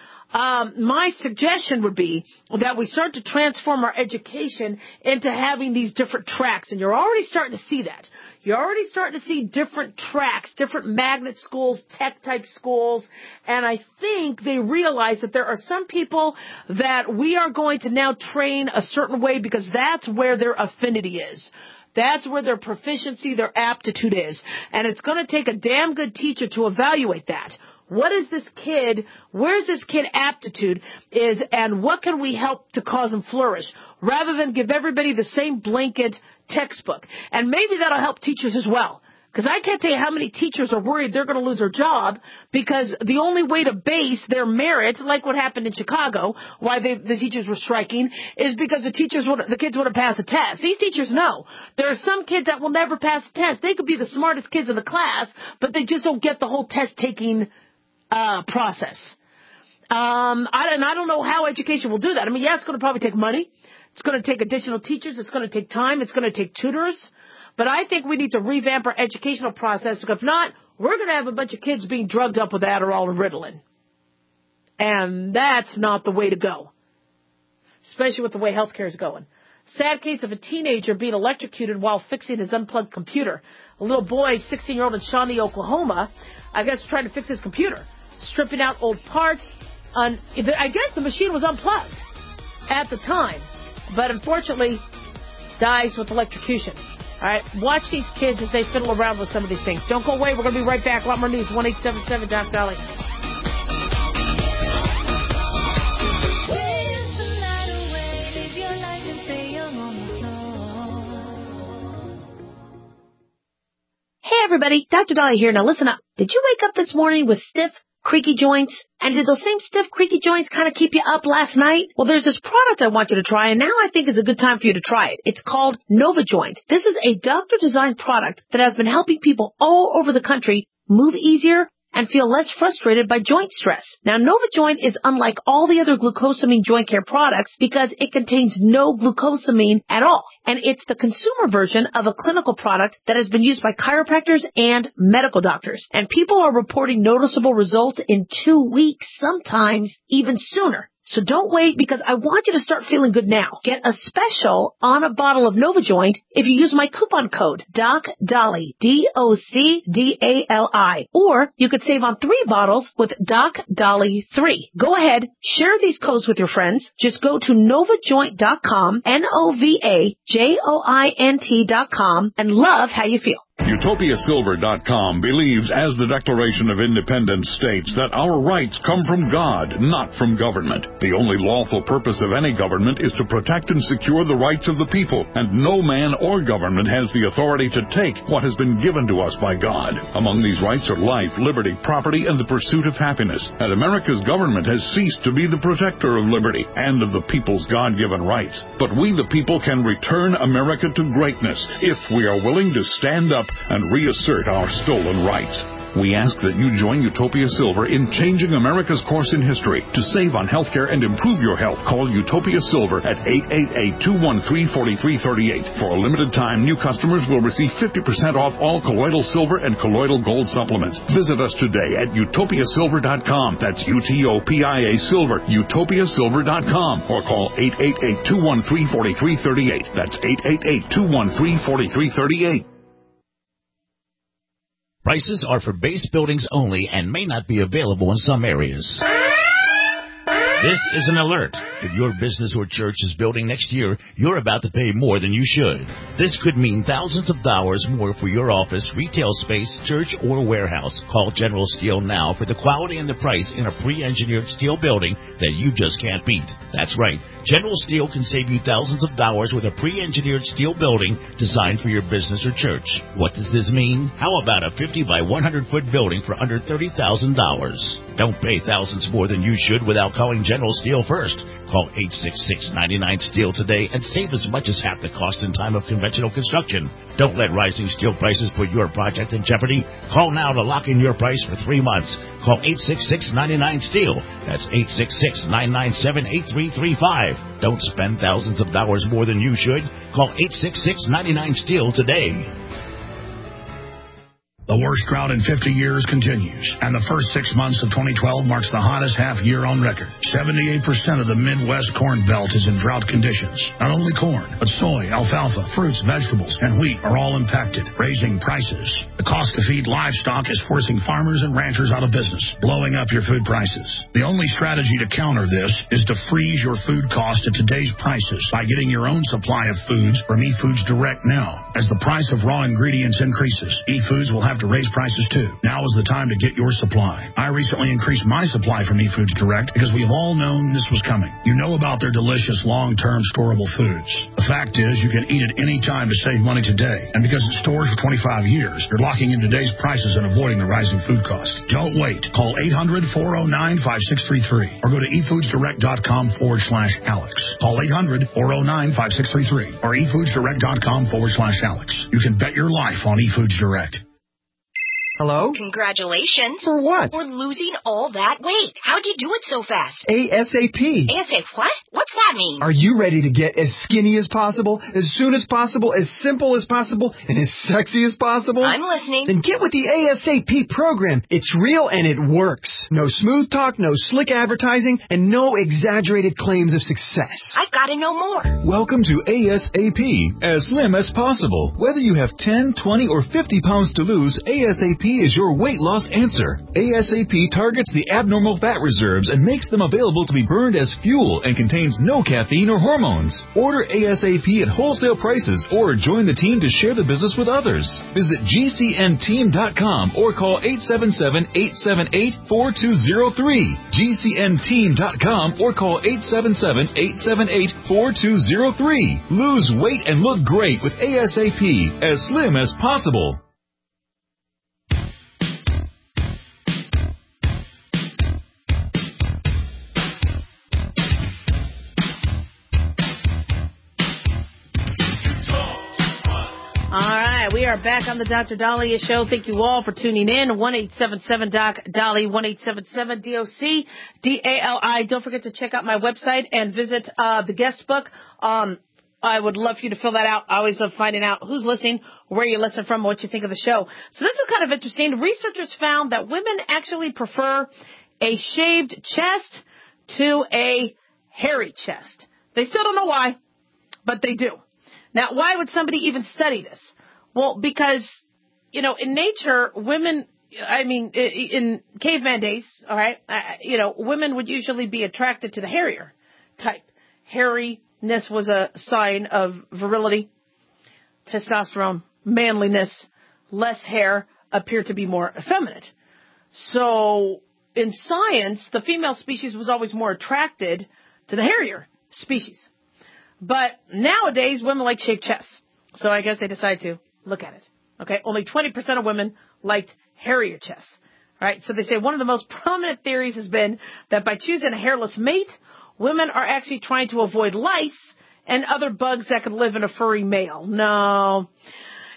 Um, my suggestion would be that we start to transform our education into having these different tracks, and you're already starting to see that. You're already starting to see different tracks, different magnet schools, tech-type schools, and I think they realize that there are some people that we are going to now train a certain way because that's where their affinity is. That's where their proficiency, their aptitude is, and it's going to take a damn good teacher to evaluate that. What is this kid, where's this kid aptitude is, and what can we help to cause him flourish, rather than give everybody the same blanket textbook. And maybe that'll help teachers as well, because I can't tell you how many teachers are worried they're going to lose their job because the only way to base their merit, like what happened in Chicago, why they, the teachers were striking, is because the teachers would, the kids would have passed a test. These teachers know. There are some kids that will never pass a test. They could be the smartest kids in the class, but they just don't get the whole test-taking Uh, process. Um, I, and I don't know how education will do that. I mean, yeah, it's going to probably take money. It's going to take additional teachers. It's going to take time. It's going to take tutors. But I think we need to revamp our educational process. If not, we're going to have a bunch of kids being drugged up with Adderall and Ritalin. And that's not the way to go, especially with the way healthcare is going. Sad case of a teenager being electrocuted while fixing his unplugged computer. A little boy, sixteen-year-old in Shawnee, Oklahoma, I guess trying to fix his computer, stripping out old parts. On, I guess the machine was unplugged at the time, but unfortunately dies with electrocution. All right, watch these kids as they fiddle around with some of these things. Don't go away. We're going to be right back. A lot more news. one eight seven seven Doc Dolly. Hey everybody, Doctor Dolly here. Now listen up. Did you wake up this morning with stiff, creaky joints? And did those same stiff, creaky joints kind of keep you up last night? Well, there's this product I want you to try, and now I think it's a good time for you to try it. It's called NovaJoint. This is a doctor-designed product that has been helping people all over the country move easier and feel less frustrated by joint stress. Now, NovaJoint is unlike all the other glucosamine joint care products because it contains no glucosamine at all. And it's the consumer version of a clinical product that has been used by chiropractors and medical doctors. And people are reporting noticeable results in two weeks, sometimes even sooner. So don't wait, because I want you to start feeling good now. Get a special on a bottle of NovaJoint if you use my coupon code DocDolly, D O C D A L I. Or you could save on three bottles with Doc Dolly three. Go ahead, share these codes with your friends. Just go to nova joint dot com, N O V A J O I N T dot com, and love how you feel. Utopia Silver dot com believes, as the Declaration of Independence states, that our rights come from God, not from government. The only lawful purpose of any government is to protect and secure the rights of the people, and no man or government has the authority to take what has been given to us by God. Among these rights are life, liberty, property, and the pursuit of happiness. And America's government has ceased to be the protector of liberty and of the people's God-given rights. But we, the people, can return America to greatness if we are willing to stand up and reassert our stolen rights. We ask that you join Utopia Silver in changing America's course in history. To save on healthcare and improve your health, call Utopia Silver at eight eight eight, two one three, four three three eight. For a limited time, new customers will receive fifty percent off all colloidal silver and colloidal gold supplements. Visit us today at utopia silver dot com. That's U T O P I A Silver, utopia silver dot com. Or call eight eight eight, two one three, four three three eight. That's eight eight eight, two one three, four three three eight. Prices are for base buildings only and may not be available in some areas. This is an alert. If your business or church is building next year, you're about to pay more than you should. This could mean thousands of dollars more for your office, retail space, church, or warehouse. Call General Steel now for the quality and the price in a pre-engineered steel building that you just can't beat. That's right. General Steel can save you thousands of dollars with a pre-engineered steel building designed for your business or church. What does this mean? How about a fifty by one hundred foot building for under thirty thousand dollars? Don't pay thousands more than you should without calling General Steel first. Call eight six six, nine nine, STEEL today and save as much as half the cost in time of conventional construction. Don't let rising steel prices put your project in jeopardy. Call now to lock in your price for three months. Call eight six six, nine nine, STEEL. That's eight six six, nine nine seven, eight three three five. Don't spend thousands of dollars more than you should. Call eight six six, nine nine, STEEL today. The worst drought in fifty years continues, and the first six months of twenty twelve marks the hottest half year on record. seventy-eight percent of the Midwest corn belt is in drought conditions. Not only corn, but soy, alfalfa, fruits, vegetables, and wheat are all impacted, raising prices. The cost to feed livestock is forcing farmers and ranchers out of business, blowing up your food prices. The only strategy to counter this is to freeze your food cost at today's prices by getting your own supply of foods from eFoods Direct now. As the price of raw ingredients increases, eFoods will have to raise prices too. Now is the time to get your supply. I recently increased my supply from eFoods Direct because we have all known this was coming. You know about their delicious long-term storable foods. The fact is you can eat it any time to save money today. And because it stores for twenty-five years, you're locking in today's prices and avoiding the rising food costs. Don't wait. Call eight hundred, four oh nine, five six three three or go to efoodsdirect.com forward slash Alex. Call eight hundred, four oh nine, five six three three or efoodsdirect.com forward slash Alex. You can bet your life on eFoods Direct. Hello? Congratulations. For what? For losing all that weight. How'd you do it so fast? ASAP. ASAP what? What's that mean? Are you ready to get as skinny as possible, as soon as possible, as simple as possible, and as sexy as possible? I'm listening. Then get with the ASAP program. It's real and it works. No smooth talk, no slick advertising, and no exaggerated claims of success. I've got to know more. Welcome to ASAP, as slim as possible. Whether you have ten, twenty, or fifty pounds to lose, ASAP is your weight loss answer. ASAP targets the abnormal fat reserves and makes them available to be burned as fuel and contains no caffeine or hormones. Order ASAP at wholesale prices or join the team to share the business with others. Visit G C N team dot com or call eight seven seven, eight seven eight, four two zero three. G C N team dot com or call eight seven seven, eight seven eight, four two zero three. Lose weight and look great with ASAP, as slim as possible. All right, we are back on the Doctor Dahlia Show. Thank you all for tuning in. one eight seven seven Doc Dolly, one eight seven seven D O C D A L I. Don't forget to check out my website and visit uh, the guest book. Um, I would love for you to fill that out. I always love finding out who's listening, where you listen from, what you think of the show. So this is kind of interesting. Researchers found that women actually prefer a shaved chest to a hairy chest. They still don't know why, but they do. Now, why would somebody even study this? Well, because, you know, in nature, women, I mean, in caveman days, all right, you know, women would usually be attracted to the hairier type. Hairiness was a sign of virility, testosterone, manliness. Less hair appeared to be more effeminate. So in science, the female species was always more attracted to the hairier species. But nowadays, women like shaved chests. So I guess they decide to look at it. Okay, only twenty percent of women liked hairier chests. All right, so they say one of the most prominent theories has been that by choosing a hairless mate, women are actually trying to avoid lice and other bugs that could live in a furry male. No.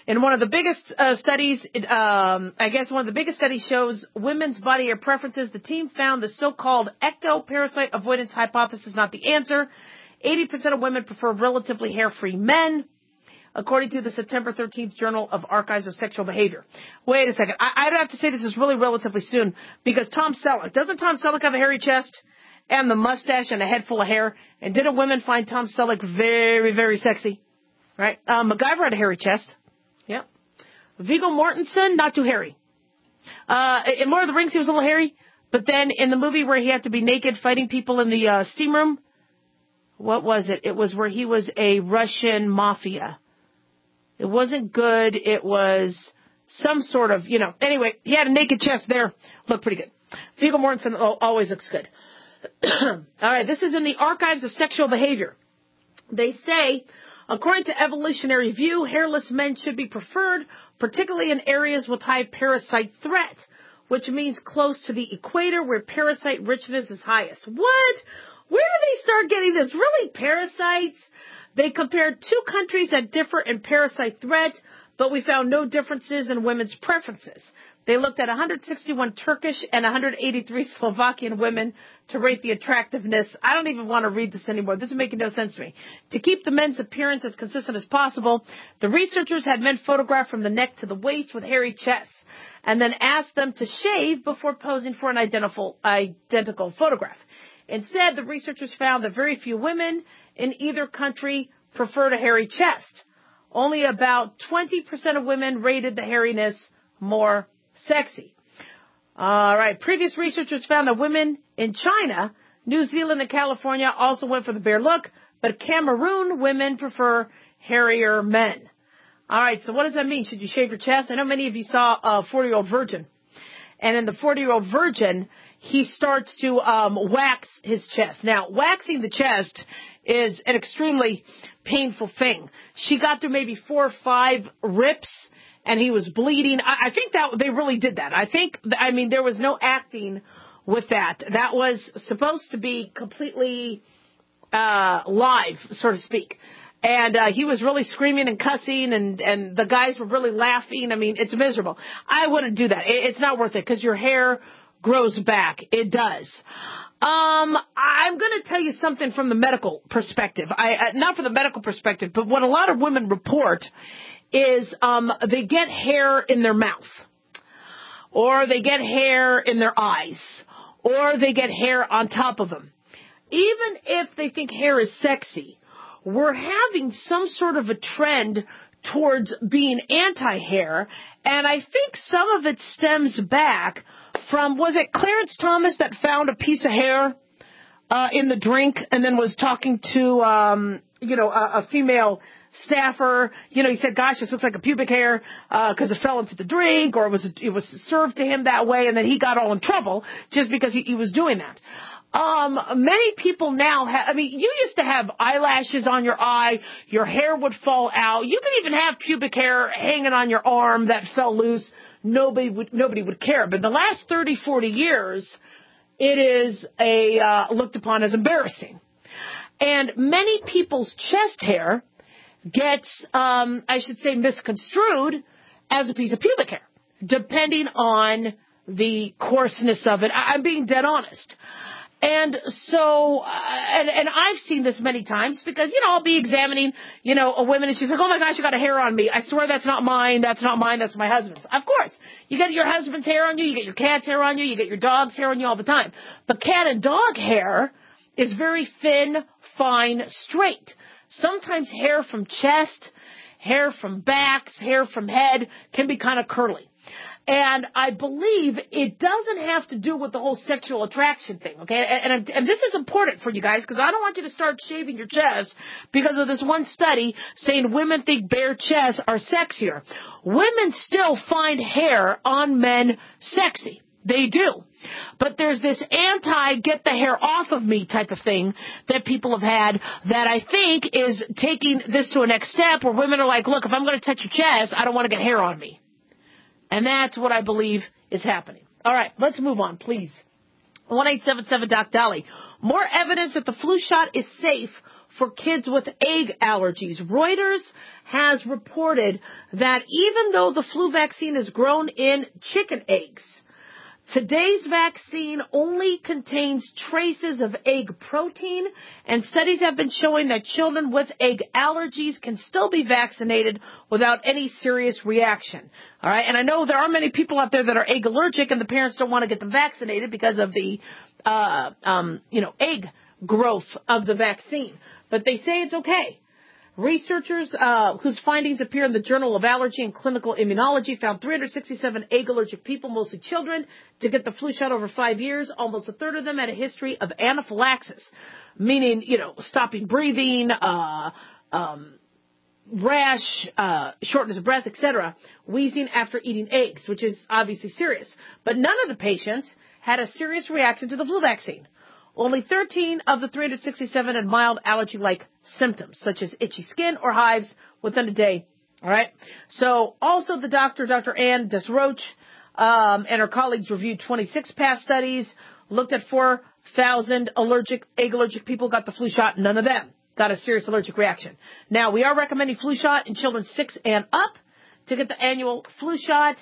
In one of the biggest uh, studies, it, um, I guess one of the biggest studies shows women's body hair preferences. The team found the so-called ectoparasite avoidance hypothesis not the answer. eighty percent of women prefer relatively hair-free men, according to the September thirteenth Journal of Archives of Sexual Behavior. Wait a second. I, I have to say this is really relatively soon because Tom Selleck, doesn't Tom Selleck have a hairy chest and the mustache and a head full of hair? And didn't women find Tom Selleck very, very sexy? Right? Um, MacGyver had a hairy chest. Yep. Viggo Mortensen, not too hairy. Uh, in Lord of the Rings, he was a little hairy. But then in the movie where he had to be naked fighting people in the uh, steam room, what was it? It was where he was a Russian mafia. It wasn't good. It was some sort of, you know. Anyway, he had a naked chest there. Looked pretty good. Viggo Mortensen always looks good. All right, this is in the Archives of Sexual Behavior. They say, according to evolutionary view, hairless men should be preferred, particularly in areas with high parasite threat, which means close to the equator where parasite richness is highest. What? Where do they start getting this? Really, parasites? They compared two countries that differ in parasite threat, but we found no differences in women's preferences. They looked at one hundred sixty-one Turkish and one hundred eighty-three Slovakian women to rate the attractiveness. I don't even want to read this anymore. This is making no sense to me. To keep the men's appearance as consistent as possible, the researchers had men photographed from the neck to the waist with hairy chests and then asked them to shave before posing for an identical, identical photograph. Instead, the researchers found that very few women in either country preferred a hairy chest. Only about twenty percent of women rated the hairiness more sexy. All right. Previous researchers found that women in China, New Zealand, and California also went for the bare look, but Cameroon women prefer hairier men. All right. So what does that mean? Should you shave your chest? I know many of you saw a forty-year-old virgin. And in the forty-year-old virgin, he starts to um, wax his chest. Now, waxing the chest is an extremely painful thing. She got through maybe four or five rips, and he was bleeding. I, I think that they really did that. I think, I mean, there was no acting with that. That was supposed to be completely uh, live, so to speak. And uh, he was really screaming and cussing, and, and the guys were really laughing. I mean, it's miserable. I wouldn't do that. It, it's not worth it because your hair grows back. It does. Um, I'm going to tell you something from the medical perspective. I uh, not from the medical perspective, but what a lot of women report is um, they get hair in their mouth, or they get hair in their eyes, or they get hair on top of them. Even if they think hair is sexy, we're having some sort of a trend towards being anti-hair, and I think some of it stems back from, was it Clarence Thomas that found a piece of hair uh, in the drink and then was talking to, um, you know, a, a female staffer? You know, he said, gosh, this looks like a pubic hair because uh, it fell into the drink, or it was, it was served to him that way, and then he got all in trouble just because he, he was doing that. Um, many people now have, I mean, you used to have eyelashes on your eye, your hair would fall out. You could even have pubic hair hanging on your arm that fell loose. Nobody would, nobody would care. But in the last thirty, forty years, it is a, uh, looked upon as embarrassing. And many people's chest hair gets, um, I should say, misconstrued as a piece of pubic hair, depending on the coarseness of it. I, I'm being dead honest. And so, uh, and, and I've seen this many times because, you know, I'll be examining, you know, a woman and she's like, oh my gosh, you got a hair on me. I swear that's not mine. That's not mine. That's my husband's. Of course. You get your husband's hair on you. You get your cat's hair on you. You get your dog's hair on you all the time. But cat and dog hair is very thin, fine, straight. Sometimes hair from chest, hair from backs, hair from head can be kind of curly. And I believe it doesn't have to do with the whole sexual attraction thing, okay? And, and, and this is important for you guys because I don't want you to start shaving your chest because of this one study saying women think bare chests are sexier. Women still find hair on men sexy. They do. But there's this anti-get the hair off of me type of thing that people have had that I think is taking this to a next step where women are like, look, if I'm going to touch your chest, I don't want to get hair on me. And that's what I believe is happening. All right, let's move on, please. one eight seven seven Doc Dolly. More evidence that the flu shot is safe for kids with egg allergies. Reuters has reported that even though the flu vaccine is grown in chicken eggs, today's vaccine only contains traces of egg protein, and studies have been showing that children with egg allergies can still be vaccinated without any serious reaction. All right, and I know there are many people out there that are egg allergic, and the parents don't want to get them vaccinated because of the, uh, um, you know, egg growth of the vaccine. But they say it's okay. Researchers uh, whose findings appear in the Journal of Allergy and Clinical Immunology found three hundred sixty-seven egg-allergic people, mostly children, to get the flu shot over five years. Almost a third of them had a history of anaphylaxis, meaning, you know, stopping breathing, uh, um, rash, uh, shortness of breath, et cetera, wheezing after eating eggs, which is obviously serious. But none of the patients had a serious reaction to the flu vaccine. Only thirteen of the three hundred sixty-seven had mild allergy-like symptoms, such as itchy skin or hives within a day. All right. So also the doctor, Doctor Anne Desroche, um, and her colleagues reviewed twenty-six past studies, looked at four thousand allergic, egg-allergic people, got the flu shot. None of them got a serious allergic reaction. Now, we are recommending flu shot in children six and up to get the annual flu shot.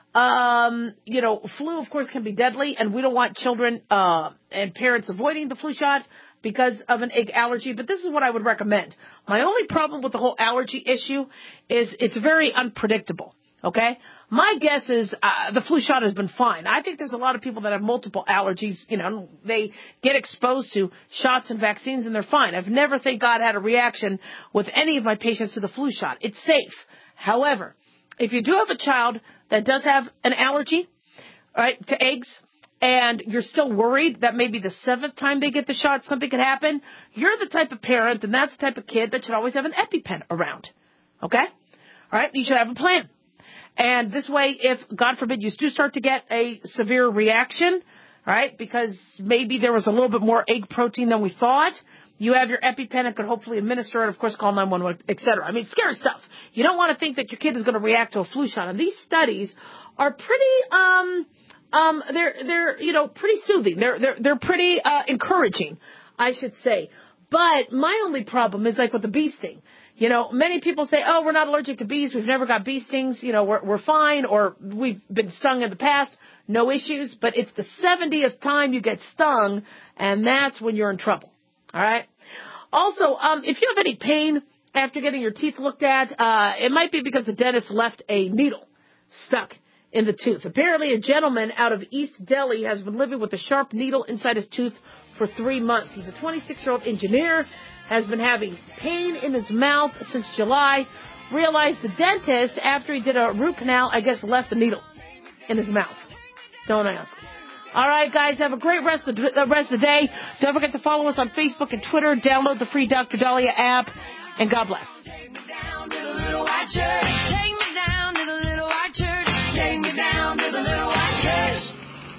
Um, you know, flu, of course, can be deadly, and we don't want children uh, and parents avoiding the flu shot because of an egg allergy, but this is what I would recommend. My only problem with the whole allergy issue is it's very unpredictable, okay? My guess is uh, the flu shot has been fine. I think there's a lot of people that have multiple allergies. You know, they get exposed to shots and vaccines, and they're fine. I've never, thank God, had a reaction with any of my patients to the flu shot. It's safe. However, if you do have a child that does have an allergy, right, to eggs, and you're still worried that maybe the seventh time they get the shot something could happen, you're the type of parent, and that's the type of kid that should always have an EpiPen around, okay? All right, you should have a plan. And this way, if, God forbid, you do start to get a severe reaction, right, because maybe there was a little bit more egg protein than we thought, you have your EpiPen and could hopefully administer it, of course, call nine one one, et cetera. I mean, scary stuff. You don't want to think that your kid is going to react to a flu shot. And these studies are pretty, um, um, they're, they're, you know, pretty soothing. They're, they're, they're pretty, uh, encouraging, I should say. But my only problem is like with the bee sting. You know, many people say, oh, we're not allergic to bees. We've never got bee stings. You know, we're, we're fine, or we've been stung in the past. No issues. But it's the seventieth time you get stung, and that's when you're in trouble. All right. Also, um, if you have any pain after getting your teeth looked at, uh, it might be because the dentist left a needle stuck in the tooth. Apparently, a gentleman out of East Delhi has been living with a sharp needle inside his tooth for three months. He's a twenty-six-year-old engineer, has been having pain in his mouth since July. Realized the dentist, after he did a root canal, I guess left the needle in his mouth. Don't ask. All right, guys, have a great rest of the rest of the day. Don't forget to follow us on Facebook and Twitter. Download the free Doctor Daliah app, and God bless. Take me down to the little white church. Take me down to the little white church. Take me down to the little white church.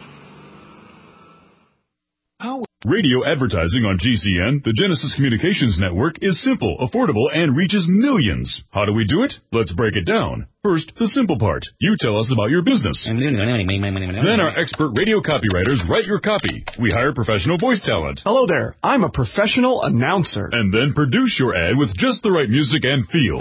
Radio advertising on G C N, the Genesis Communications Network, is simple, affordable, and reaches millions. How do we do it? Let's break it down. First, the simple part. You tell us about your business. Then our expert radio copywriters write your copy. We hire professional voice talent. Hello there. I'm a professional announcer. And then produce your ad with just the right music and feel.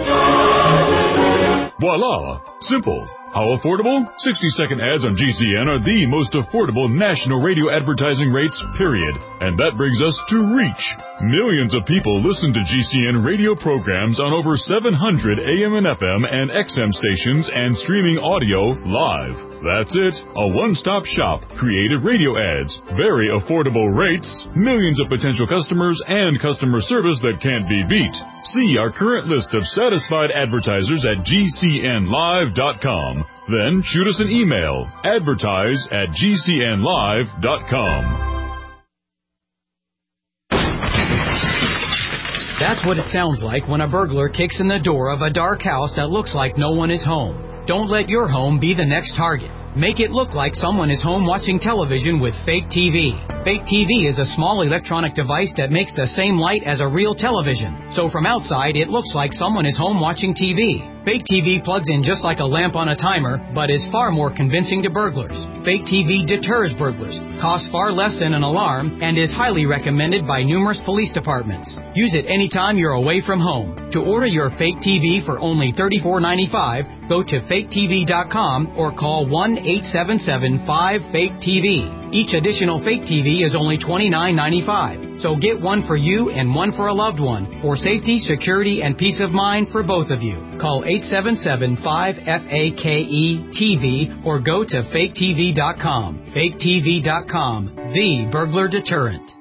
Voila! Simple. How affordable? sixty-second ads on G C N are the most affordable national radio advertising rates, period. And that brings us to reach. Millions of people listen to G C N radio programs on over seven hundred A M and F M and X M stations and streaming audio live. That's it. A one-stop shop. Creative radio ads. Very affordable rates. Millions of potential customers and customer service that can't be beat. See our current list of satisfied advertisers at G C N live dot com. Then shoot us an email. Advertise at G C N live dot com. That's what it sounds like when a burglar kicks in the door of a dark house that looks like no one is home. Don't let your home be the next target. Make it look like someone is home watching television with Fake T V. Fake T V is a small electronic device that makes the same light as a real television. So from outside, it looks like someone is home watching T V. Fake T V plugs in just like a lamp on a timer, but is far more convincing to burglars. Fake T V deters burglars, costs far less than an alarm, and is highly recommended by numerous police departments. Use it anytime you're away from home. To order your fake T V for only thirty-four ninety-five, go to fake T V dot com or call one eight seven seven five fake T V. Each additional fake T V is only twenty-nine ninety-five. So get one for you and one for a loved one, for safety, security, and peace of mind for both of you. Call eight seven seven five fake T V or go to fake T V dot com. fake T V dot com, the burglar deterrent.